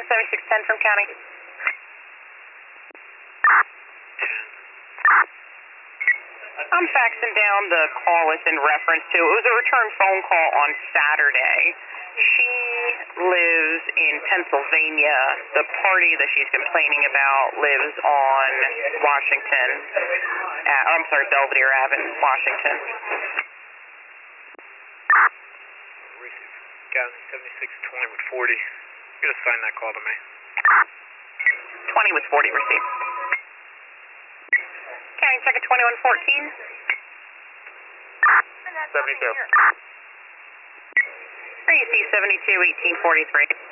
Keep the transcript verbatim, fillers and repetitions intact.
seventy-six ten from county. I'm faxing down the call it's in reference to. It was a return phone call on Saturday. She lives in Pennsylvania. The party that she's complaining about lives on Washington. At, I'm sorry, Belvedere Avenue, Washington. County seventy-six twenty with forty. You gotta sign that call to me. twenty with forty received. County check at twenty-one fourteen. seventy-two. three C seventy-two eighteen forty-three.